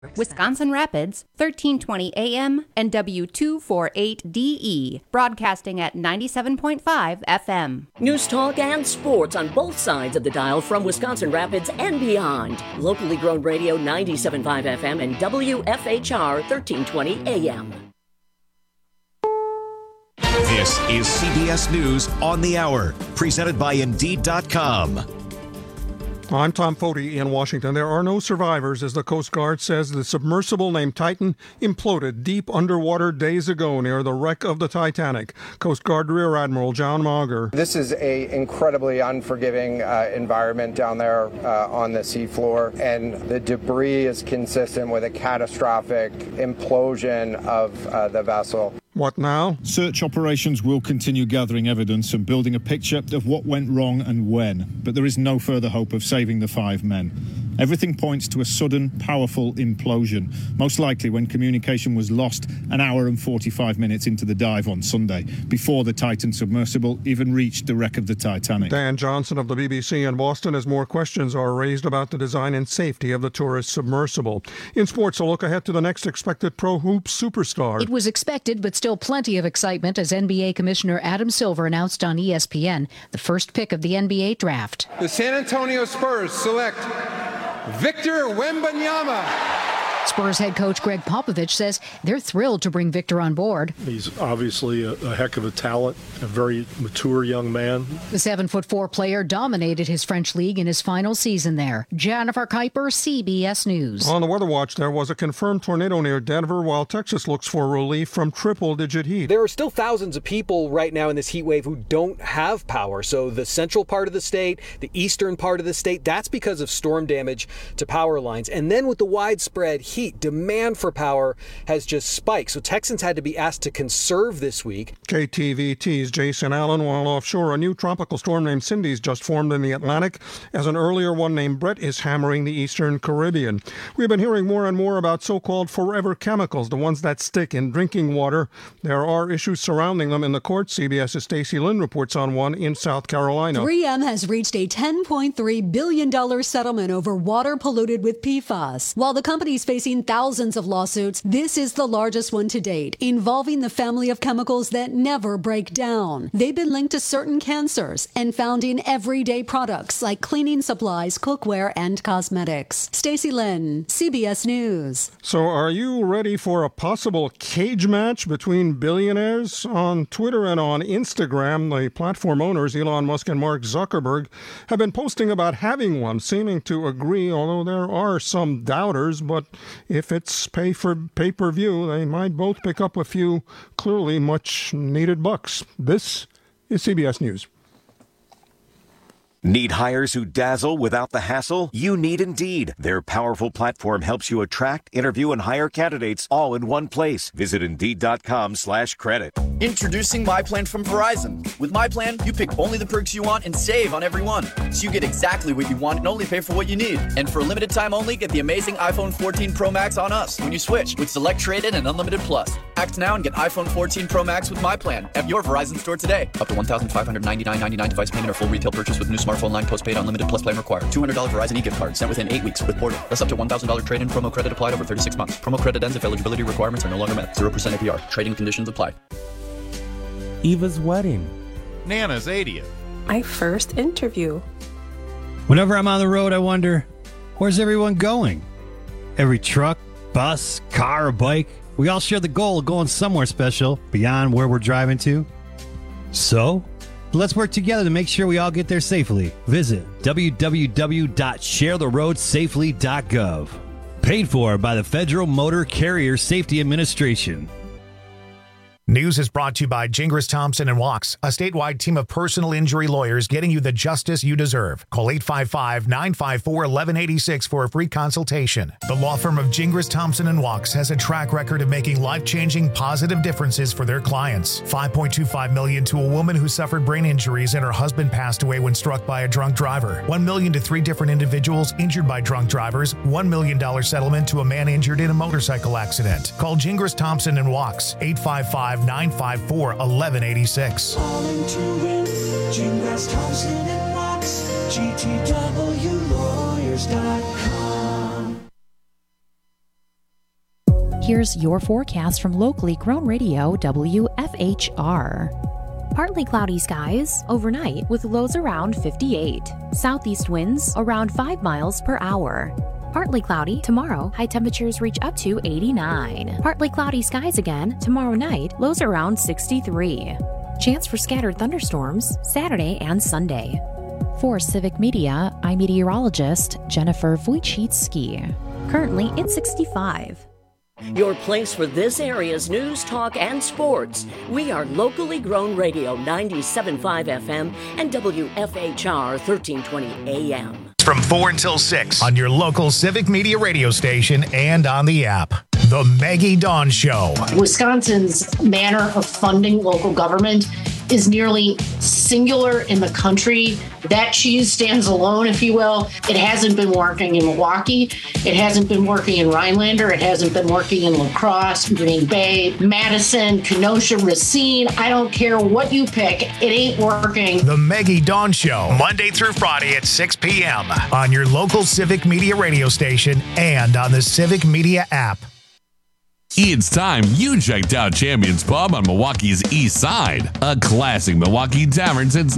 Wisconsin Rapids, 1320 AM and W248DE, broadcasting at 97.5 FM. News talk and sports on both sides of the dial from Wisconsin Rapids and beyond. Locally grown radio 97.5 FM and WFHR 1320 AM. This is CBS News on the Hour, presented by Indeed.com. I'm Tom Foti in Washington. There are no survivors as the Coast Guard says the submersible named Titan imploded deep underwater days ago near the wreck of the Titanic. Coast Guard Rear Admiral John Mauger. This is an incredibly unforgiving environment down there on the seafloor, and the debris is consistent with a catastrophic implosion of the vessel. What now? Search operations will continue gathering evidence and building a picture of what went wrong and when, but there is no further hope of saving the 5 men. Everything points to a sudden, powerful implosion, most likely when communication was lost an hour and 45 minutes into the dive on Sunday, before the Titan submersible even reached the wreck of the Titanic. Dan Johnson of the BBC in Boston as more questions are raised about the design and safety of the tourist submersible. In sports, a look ahead to the next expected pro hoops superstar. It was expected, but still plenty of excitement as NBA Commissioner Adam Silver announced on ESPN the first pick of the NBA draft. The San Antonio Spurs select Victor Wembanyama. Spurs head coach Greg Popovich says they're thrilled to bring Victor on board. He's obviously a heck of a talent, a very mature young man. The 7'4" player dominated his French league in his final season there. Jennifer Kuiper, CBS News. On the Weather Watch, there was a confirmed tornado near Denver while Texas looks for relief from triple-digit heat. There are still thousands of people right now in this heat wave who don't have power. So the central part of the state, the eastern part of the state, that's because of storm damage to power lines. And then with the widespread heat, demand for power has just spiked. So Texans had to be asked to conserve this week. KTVT's Jason Allen. While offshore, a new tropical storm named Cindy's just formed in the Atlantic as an earlier one named Brett is hammering the eastern Caribbean. We've been hearing more and more about so-called forever chemicals, the ones that stick in drinking water. There are issues surrounding them in the courts. CBS's Stacey Lynn reports on one in South Carolina. 3M has reached a $10.3 billion settlement over water polluted with PFAS. While the company's facing thousands of lawsuits, this is the largest one to date, involving the family of chemicals that never break down. They've been linked to certain cancers and found in everyday products like cleaning supplies, cookware, and cosmetics. Stacey Lynn, CBS News. So are you ready for a possible cage match between billionaires? On Twitter and on Instagram, the platform owners, Elon Musk and Mark Zuckerberg, have been posting about having one, seeming to agree, although there are some doubters. But if it's pay-per-view, they might both pick up a few clearly much-needed bucks. This is CBS News. Need hires who dazzle without the hassle? You need Indeed. Their powerful platform helps you attract, interview, and hire candidates all in one place. Visit Indeed.com/credit. Introducing My Plan from Verizon. With My Plan, you pick only the perks you want and save on every one. So you get exactly what you want and only pay for what you need. And for a limited time only, get the amazing iPhone 14 Pro Max on us when you switch with Select Trade-In and Unlimited Plus. Act now and get iPhone 14 Pro Max with My Plan at your Verizon store today. Up to $1,599.99 device payment or full retail purchase with new smartphone line postpaid unlimited plus plan required. $200 Verizon e-gift card sent within 8 weeks with Portal. That's up to $1,000 trade-in promo credit applied over 36 months. Promo credit ends if eligibility requirements are no longer met. 0% APR. Trading conditions apply. Eva's wedding. Nana's 80th. My first interview. Whenever I'm on the road, I wonder, where's everyone going? Every truck, bus, car, or bike, we all share the goal of going somewhere special beyond where we're driving to. So, let's work together to make sure we all get there safely. Visit www.sharetheroadsafely.gov. Paid for by the Federal Motor Carrier Safety Administration. News is brought to you by Gingras Thompson & Walks, a statewide team of personal injury lawyers getting you the justice you deserve. Call 855-954-1186 for a free consultation. The law firm of Gingras Thompson & Walks has a track record of making life-changing positive differences for their clients. $5.25 million to a woman who suffered brain injuries and her husband passed away when struck by a drunk driver. $1 million to 3 different individuals injured by drunk drivers. $1 million settlement to a man injured in a motorcycle accident. Call Gingras Thompson & Walks, 855-954-1186. Calling to win, Gingras Thompson & Walks, GTWlawyers.com. Here's your forecast from locally grown radio WFHR. Partly cloudy skies overnight with lows around 58. Southeast winds around 5 miles per hour. Partly cloudy tomorrow, high temperatures reach up to 89. Partly cloudy skies again tomorrow night, lows around 63. Chance for scattered thunderstorms Saturday and Sunday. For Civic Media, I'm meteorologist Jennifer Wojcicki. Currently, it's 65. Your place for this area's news, talk, and sports. We are locally grown radio 97.5 FM and WFHR 1320 AM. From 4 until 6 on your local Civic Media radio station and on the app. The Maggie Dawn Show. Wisconsin's manner of funding local government is nearly singular in the country. That cheese stands alone, if you will. It hasn't been working in Milwaukee. It hasn't been working in Rhinelander. It hasn't been working in La Crosse, Green Bay, Madison, Kenosha, Racine. I don't care what you pick. It ain't working. The Maggie Dawn Show, Monday through Friday at 6 p.m. on your local Civic Media radio station and on the Civic Media app. It's time you checked out Champions Pub on Milwaukee's East Side, a classic Milwaukee tavern since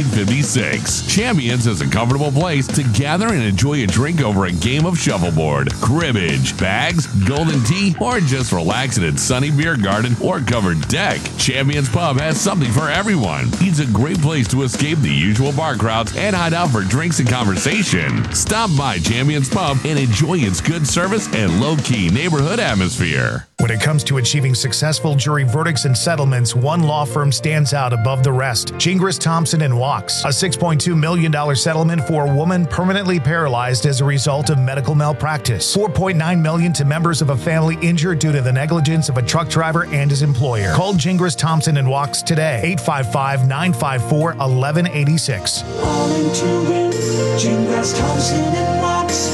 1956. Champions is a comfortable place to gather and enjoy a drink over a game of shuffleboard, cribbage, bags, golden tea, or just relax in its sunny beer garden or covered deck. Champions Pub has something for everyone. It's a great place to escape the usual bar crowds and hide out for drinks and conversation. Stop by Champions Pub and enjoy its good service and low-key neighborhood atmosphere. When it comes to achieving successful jury verdicts and settlements, one law firm stands out above the rest. Gingras, Thompson & Wachs. A $6.2 million settlement for a woman permanently paralyzed as a result of medical malpractice. $4.9 million to members of a family injured due to the negligence of a truck driver and his employer. Call Gingras, Thompson & Wachs today. 855-954-1186. All into it. Gingras, Thompson & Wachs.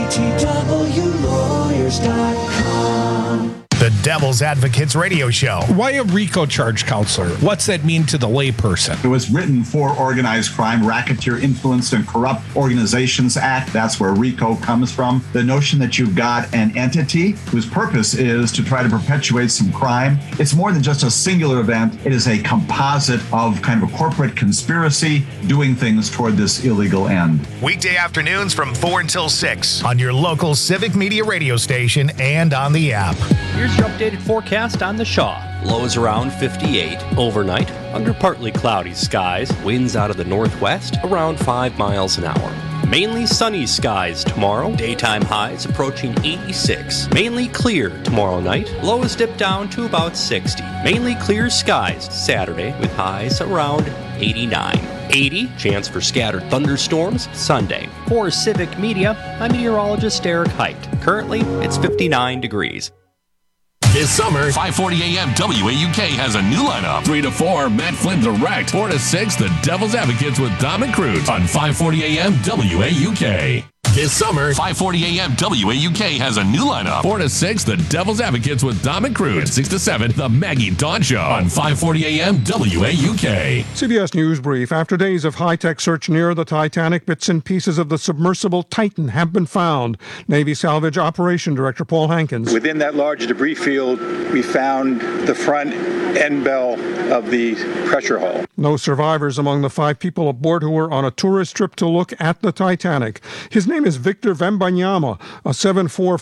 GTWlawyers.com. The Devil's Advocates Radio Show. Why a RICO charge, counselor? What's that mean to the layperson? It was written for Organized Crime, Racketeer, Influenced, and Corrupt Organizations Act. That's where RICO comes from. The notion that you've got an entity whose purpose is to try to perpetuate some crime. It's more than just a singular event. It is a composite of kind of a corporate conspiracy doing things toward this illegal end. Weekday afternoons from 4 until 6 on your local Civic Media radio station and on the app. Here's your updated forecast on the Shaw. Lows around 58 overnight, under partly cloudy skies, winds out of the northwest around 5 miles an hour. Mainly sunny skies tomorrow, daytime highs approaching 86. Mainly clear tomorrow night, lows dip down to about 60. Mainly clear skies Saturday with highs around 89. 80, chance for scattered thunderstorms Sunday. For Civic Media, I'm meteorologist Eric Height. Currently, it's 59 degrees. This summer, 540 AM WAUK has a new lineup. 3 to 4, Matt Flynn Direct. 4 to 6, The Devil's Advocates with Dominic Cruz on 540 AM WAUK. This summer, 540 AM WAUK has a new lineup. 4 to 6, The Devil's Advocates with Dominic Cruz. 6 to 7, The Maggie Dawn Show on 540 AM WAUK. CBS News Brief. After days of high-tech search near the Titanic, bits and pieces of the submersible Titan have been found. Navy Salvage Operation Director Paul Hankins. Within that large debris field, we found the front end bell of the pressure hull. No survivors among the 5 people aboard who were on a tourist trip to look at the Titanic. His name is Victor Wembanyama, a 7'4"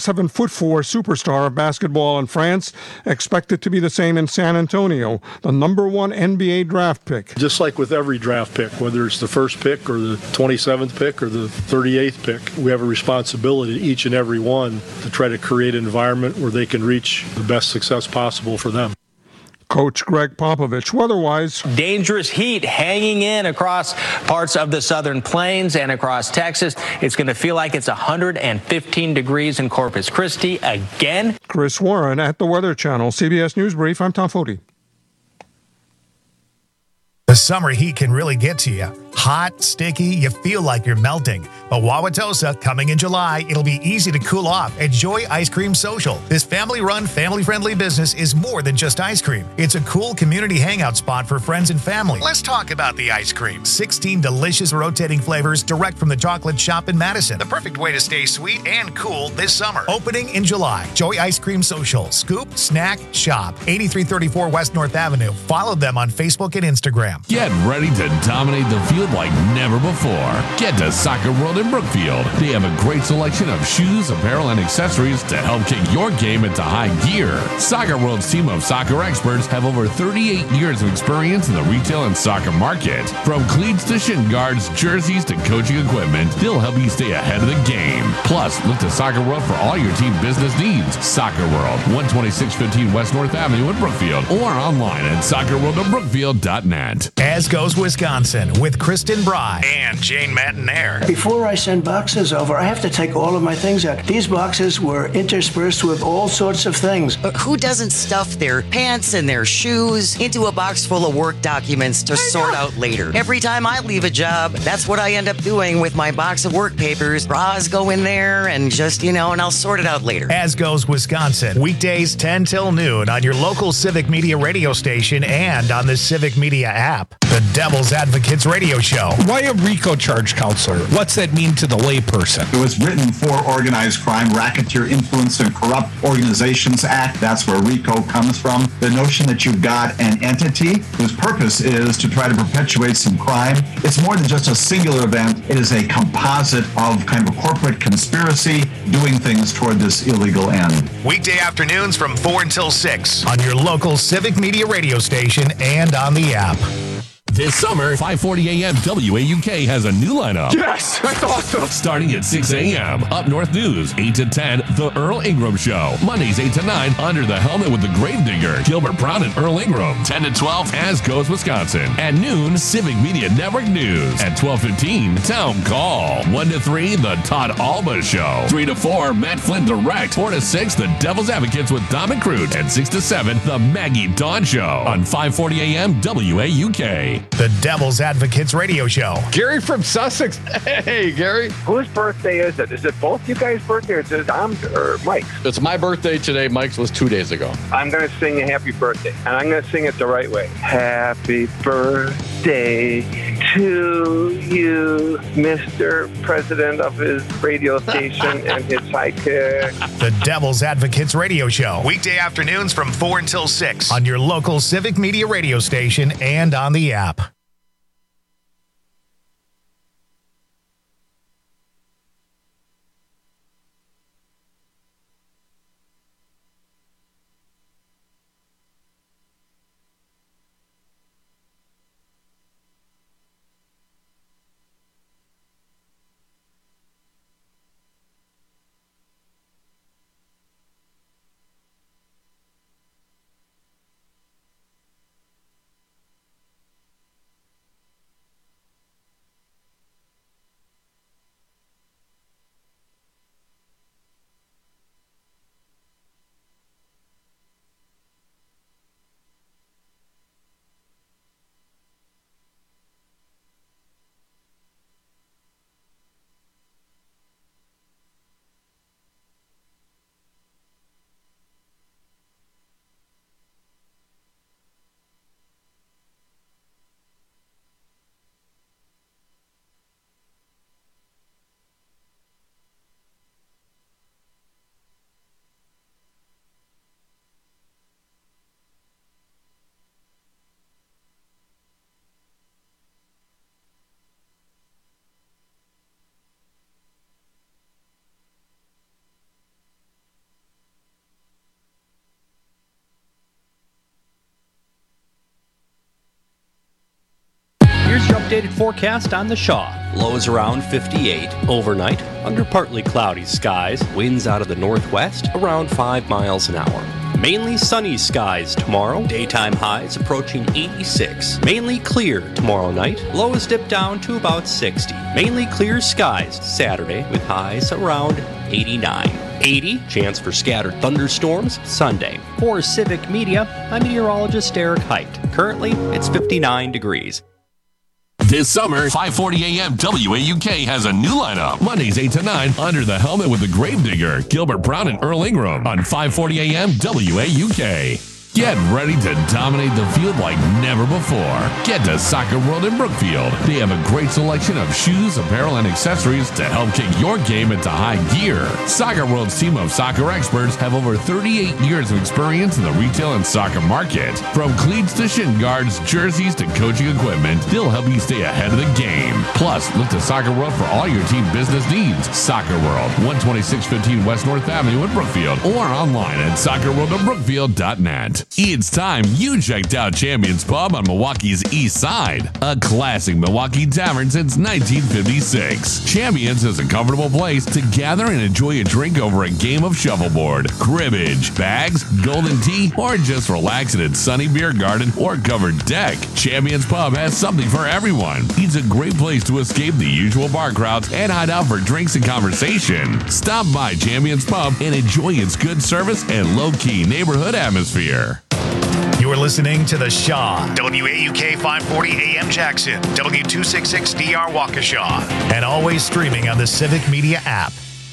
superstar of basketball in France, expected to be the same in San Antonio, the number 1 NBA draft pick. Just like with every draft pick, whether it's the first pick or the 27th pick or the 38th pick, we have a responsibility, each and every one, to try to create an environment where they can reach the best success possible for them. Coach Greg Popovich. Weather-wise, dangerous heat hanging in across parts of the southern plains and across Texas. It's going to feel like it's 115 degrees in Corpus Christi again. Chris Warren at the Weather Channel. CBS News Brief. I'm Tom Foti. The The summer heat can really get to you. Hot, sticky, you feel like you're melting. But Wauwatosa, coming in July, it'll be easy to cool off at Joy Ice Cream Social. This family-run, family-friendly business is more than just ice cream. It's a cool community hangout spot for friends and family. Let's talk about the ice cream. 16 delicious rotating flavors direct from the chocolate shop in Madison. The perfect way to stay sweet and cool this summer. Opening in July. Joy Ice Cream Social. Scoop, snack, shop. 8334 West North Avenue. Follow them on Facebook and Instagram. Get ready to dominate the field like never before. Get to Soccer World in Brookfield. They have a great selection of shoes, apparel, and accessories to help kick your game into high gear. Soccer World's team of soccer experts have over 38 years of experience in the retail and soccer market. From cleats to shin guards, jerseys to coaching equipment, they'll help you stay ahead of the game. Plus, look to Soccer World for all your team business needs. Soccer World, 12615 West North Avenue in Brookfield, or online at soccerworldofbrookfield.net. As goes Wisconsin with Kristen Bry and Jane Matinaire. Before I send boxes over, I have to take all of my things out. These boxes were interspersed with all sorts of things. Who doesn't stuff their pants and their shoes into a box full of work documents to sort out later? Every time I leave a job, that's what I end up doing with my box of work papers. Bras go in there and just, and I'll sort it out later. As goes Wisconsin. Weekdays 10 till noon on your local Civic Media radio station and on the Civic Media app. The Devil's Advocates Radio Show. Why a RICO charge, counselor? What's that mean to the layperson? It was written for Organized Crime, Racketeer, Influenced, and Corrupt Organizations Act. That's where RICO comes from. The notion that you've got an entity whose purpose is to try to perpetuate some crime. It's more than just a singular event. It is a composite of kind of a corporate conspiracy doing things toward this illegal end. Weekday afternoons from 4 until 6 on your local Civic Media radio station and on the app. This summer, 5:40 a.m. WAUK has a new lineup. Yes, that's awesome. Starting at 6 a.m. Up North News, 8 to 10, The Earl Ingram Show. Mondays, 8 to 9, Under the Helmet with the Gravedigger, Gilbert Brown and Earl Ingram. 10 to 12, As Goes Wisconsin. At noon, Civic Media Network News. At 12:15, Town Call. 1 to 3, The Todd Alba Show. 3 to 4, Matt Flynn Direct. 4 to 6, The Devil's Advocates with Dom and Crute. And 6 to 7, The Maggie Dawn Show. On 5:40 a.m. WAUK. The Devil's Advocates Radio Show. Gary from Sussex. Hey, Gary. Whose birthday is it? Is it both you guys' birthday or is it Dom's or Mike's? It's my birthday today. Mike's was 2 days ago. I'm going to sing a happy birthday, and I'm going to sing it the right way. Happy birthday to you, Mr. President of his radio station and his sidekick. The Devil's Advocates Radio Show. Weekday afternoons from 4 until 6 on your local Civic Media radio station and on the app. Here's your updated forecast on the Shaw. Lows around 58 overnight, under partly cloudy skies, winds out of the northwest around 5 miles an hour. Mainly sunny skies tomorrow, daytime highs approaching 86. Mainly clear tomorrow night, lows dip down to about 60. Mainly clear skies Saturday with highs around 89. 80, chance for scattered thunderstorms Sunday. For Civic Media, I'm meteorologist Eric Height. Currently, it's 59 degrees. This summer, 5:40 a.m. WAUK has a new lineup. Mondays 8 to 9, Under the Helmet with the Gravedigger, Gilbert Brown and Earl Ingram on 5:40 a.m. WAUK. Get ready to dominate the field like never before. Get to Soccer World in Brookfield. They have a great selection of shoes, apparel, and accessories to help kick your game into high gear. Soccer World's team of soccer experts have over 38 years of experience in the retail and soccer market. From cleats to shin guards, jerseys to coaching equipment, they'll help you stay ahead of the game. Plus, look to Soccer World for all your team business needs. Soccer World, 12615 West North Avenue in Brookfield, or online at soccerworldofbrookfield.net. It's time you checked out Champions Pub on Milwaukee's East Side, a classic Milwaukee tavern since 1956. Champions is a comfortable place to gather and enjoy a drink over a game of shuffleboard, cribbage, bags, golden tea, or just relax in its sunny beer garden or covered deck. Champions Pub has something for everyone. It's a great place to escape the usual bar crowds and hide out for drinks and conversation. Stop by Champions Pub and enjoy its good service and low-key neighborhood atmosphere. You're listening to The Shaw, WAUK 540 AM Jackson, W266DR Waukesha, and always streaming on the Civic Media app.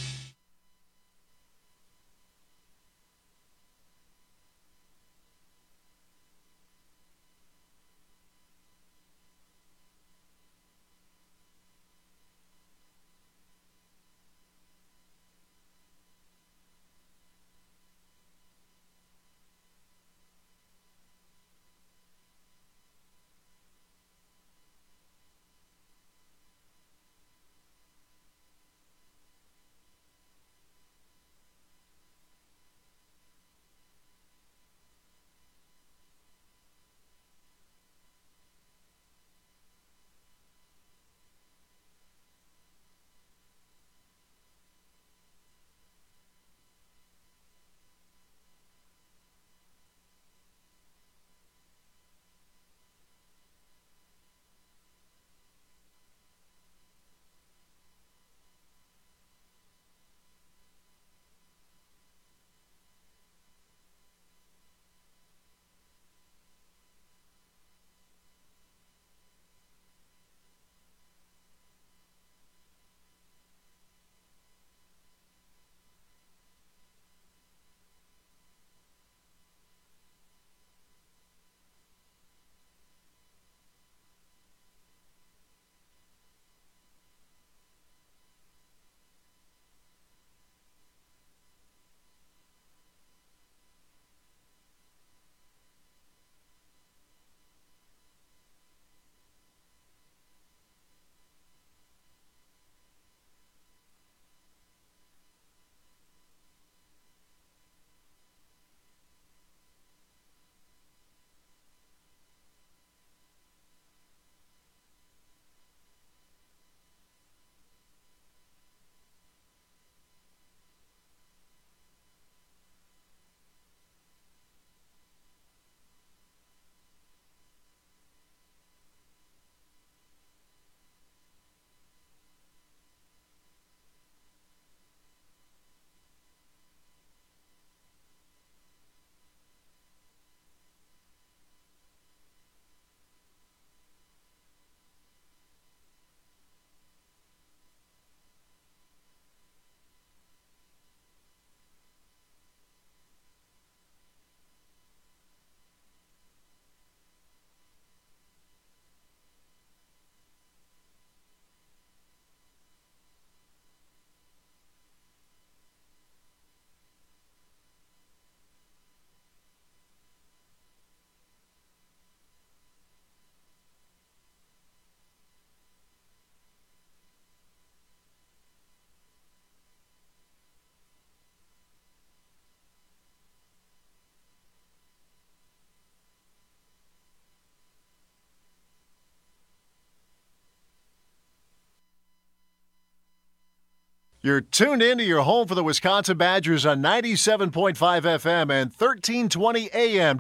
You're tuned in to your home for the Wisconsin Badgers on 97.5 FM and 1320 AM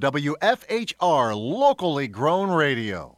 WFHR, locally grown radio.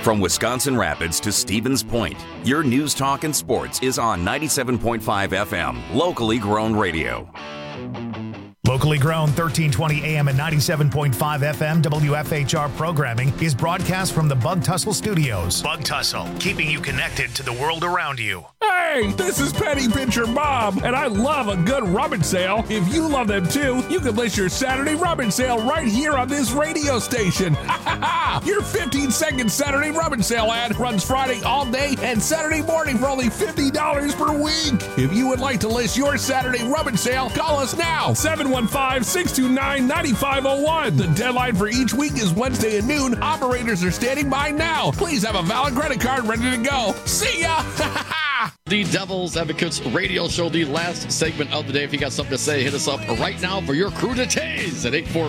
From Wisconsin Rapids to Stevens Point, your news, talk, and sports is on 97.5 FM, locally grown radio. Locally grown 1320 AM and 97.5 FM WFHR programming is broadcast from the Bug Tussle Studios. Bug Tussle, keeping you connected to the world around you. Hey, this is Penny Pincher Bob, and I love a good rummage sale. If you love them too, you can list your Saturday rummage sale right here on this radio station. Your 15-second Saturday rummage sale ad runs Friday all day and Saturday morning for only $50 per week. If you would like to list your Saturday rummage sale, call us now, 715-629-9501. The deadline for each week is Wednesday at noon. Operators are standing by now. Please have a valid credit card ready to go. See ya! The Devil's Advocates radio show, the last segment of the day. If you got something to say, hit us up right now for your crew to tase at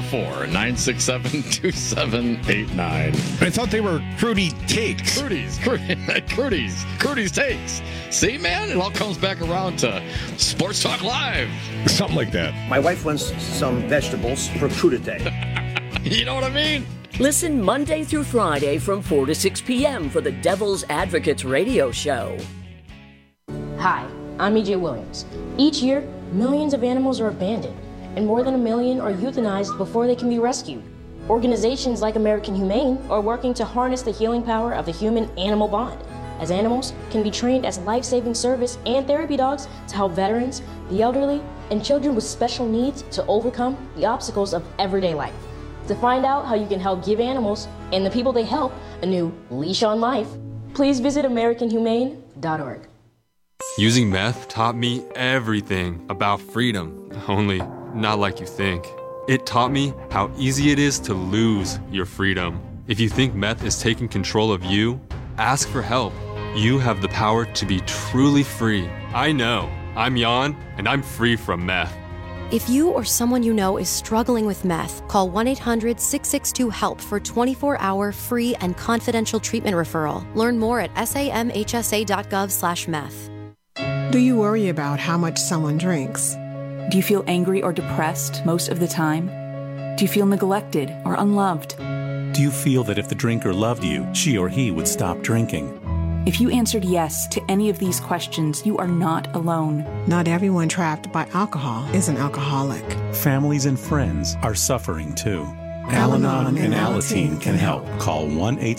844-967-2789. I thought they were Crudy Takes. Crudy's Takes. See, man, it all comes back around to Sports Talk Live. Something like that. My wife wants some vegetables for crudité. You know what I mean? Listen Monday through Friday from 4 to 6 p.m. for the Devil's Advocates radio show. Hi, I'm E.J. Williams. Each year, millions of animals are abandoned, and more than 1 million are euthanized before they can be rescued. Organizations like American Humane are working to harness the healing power of the human-animal bond, as animals can be trained as life-saving service and therapy dogs to help veterans, the elderly, and children with special needs to overcome the obstacles of everyday life. To find out how you can help give animals and the people they help a new leash on life, please visit AmericanHumane.org. Using meth taught me everything about freedom, only not like you think. It taught me how easy it is to lose your freedom. If you think meth is taking control of you, ask for help. You have the power to be truly free. I know. I'm Jan, and I'm free from meth. If you or someone you know is struggling with meth, call 1-800-662-HELP for 24-hour free and confidential treatment referral. Learn more at samhsa.gov/meth. Do you worry about how much someone drinks? Do you feel angry or depressed most of the time? Do you feel neglected or unloved? Do you feel that if the drinker loved you, she or he would stop drinking? If you answered yes to any of these questions, you are not alone. Not everyone trapped by alcohol is an alcoholic. Families and friends are suffering too. Al-Anon and Alateen can help. Call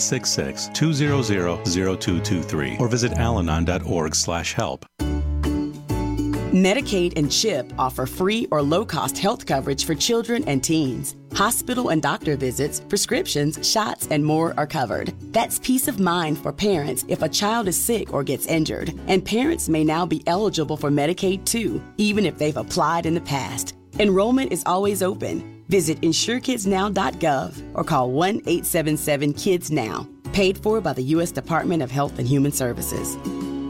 1-866-200-0223 or visit alanon.org/help. Medicaid and CHIP offer free or low-cost health coverage for children and teens. Hospital and doctor visits, prescriptions, shots, and more are covered. That's peace of mind for parents if a child is sick or gets injured. And parents may now be eligible for Medicaid too, even if they've applied in the past. Enrollment is always open. Visit InsureKidsNow.gov or call 1-877-KIDS-NOW. Paid for by the U.S. Department of Health and Human Services.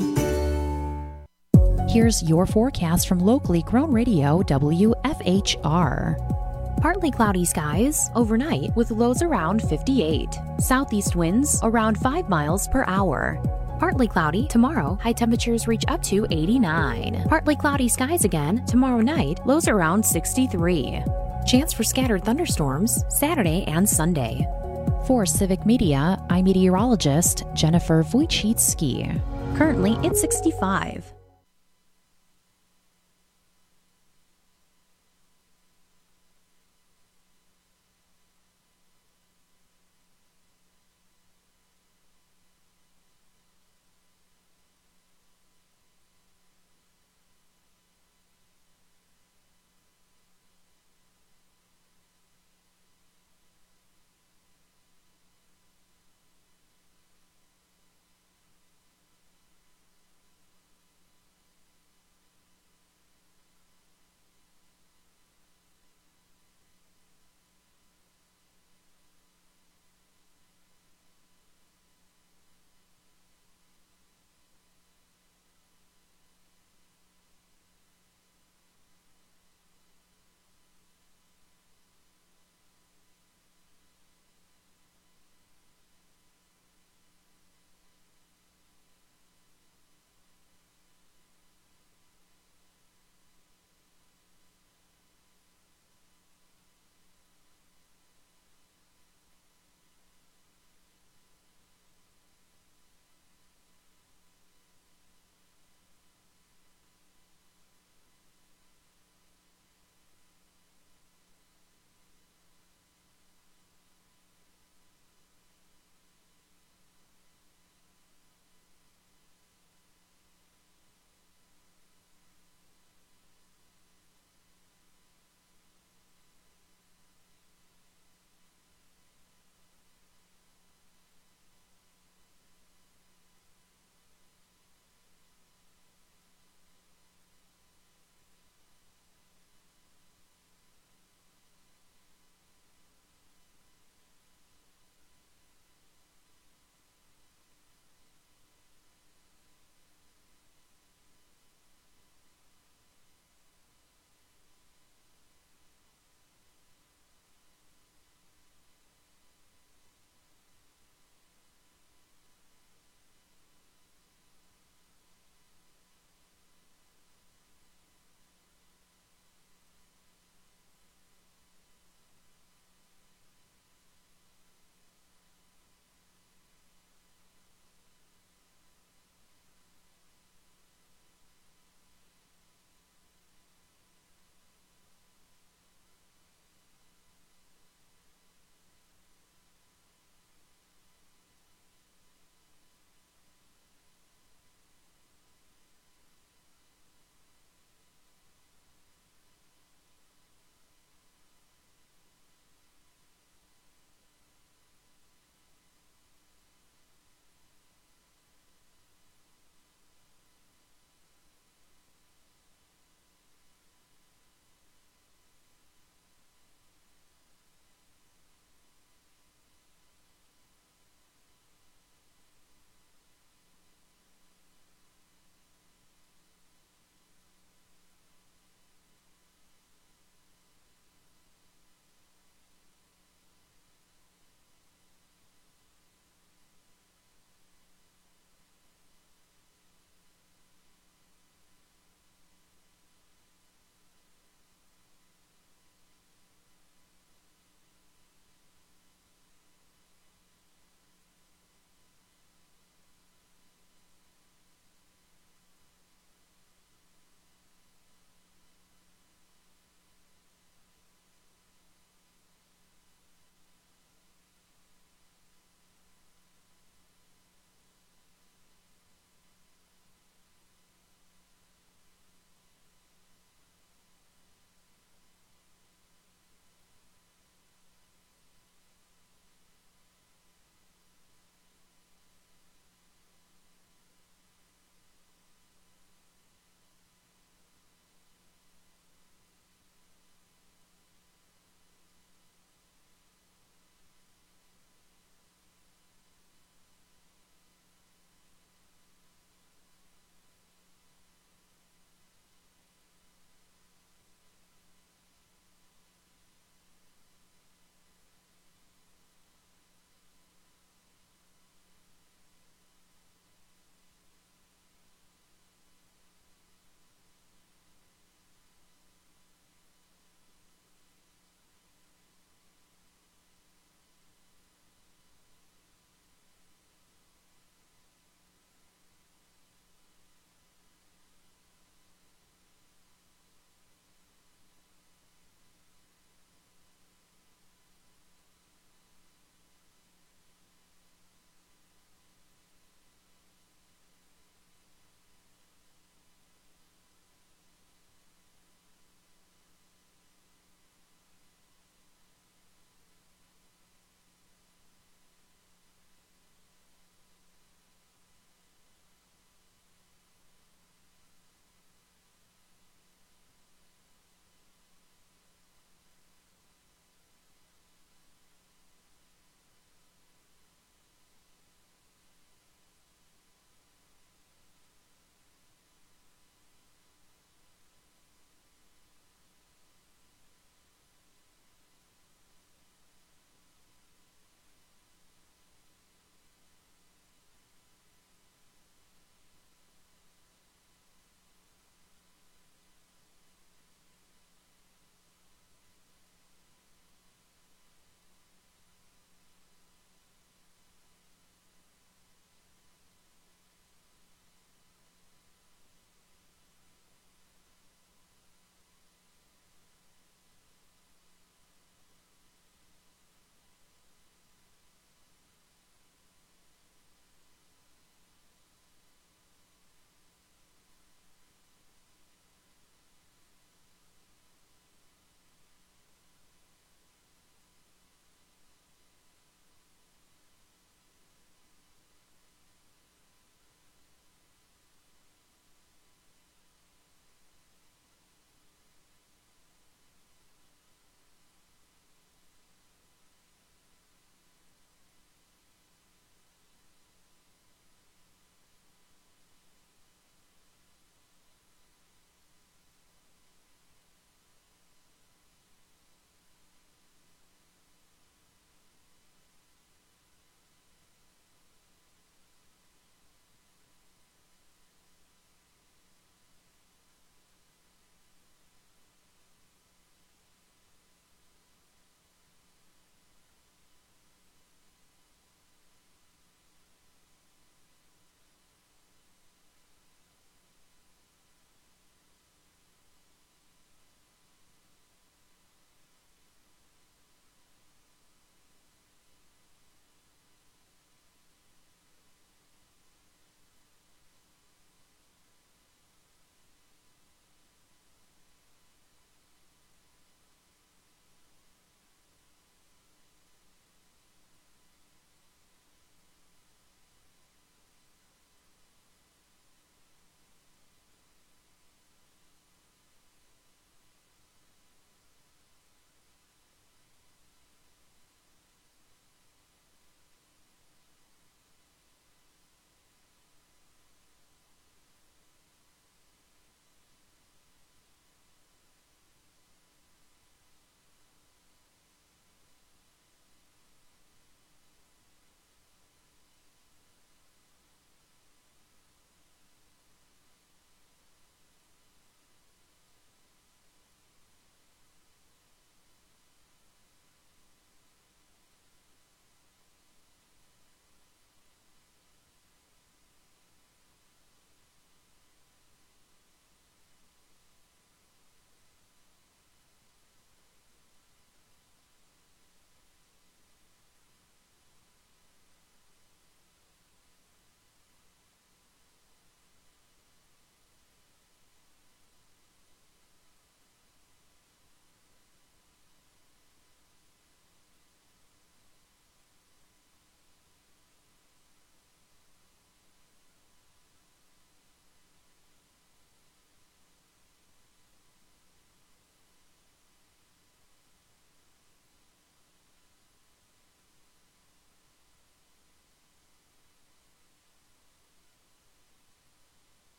Here's your forecast from locally grown radio WFHR. Partly cloudy skies overnight with lows around 58. Southeast winds around 5 miles per hour. Partly cloudy tomorrow, high temperatures reach up to 89. Partly cloudy skies again tomorrow night, lows around 63. Chance for scattered thunderstorms Saturday and Sunday. For Civic Media, I'm meteorologist Jennifer Wojcicki. Currently, it's 65.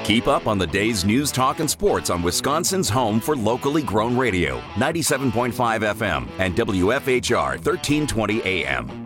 Keep up on the day's news, talk, and sports on Wisconsin's home for locally grown radio, 97.5 FM and WFHR 1320 AM.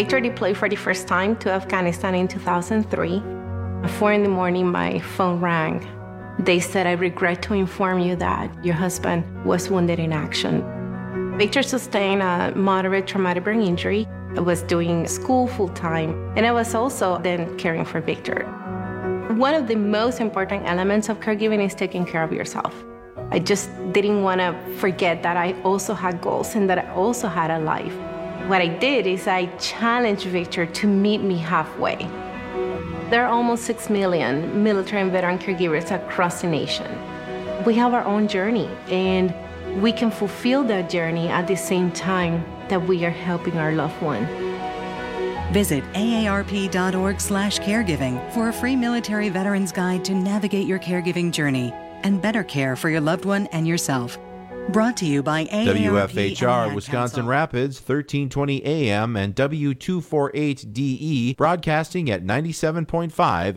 Victor deployed for the first time to Afghanistan in 2003. At 4 a.m, my phone rang. They said, "I regret to inform you that your husband was wounded in action." Victor sustained a moderate traumatic brain injury. I was doing school full-time, and I was also then caring for Victor. One of the most important elements of caregiving is taking care of yourself. I just didn't want to forget that I also had goals and that I also had a life. What I did is I challenged Victor to meet me halfway. There are almost 6 million military and veteran caregivers across the nation. We have our own journey, and we can fulfill that journey at the same time that we are helping our loved one. Visit aarp.org/caregiving for a free military veterans guide to navigate your caregiving journey and better care for your loved one and yourself. Brought to you by AARP WFHR Wisconsin Rapids, 1320 AM and W248DE, broadcasting at 97.5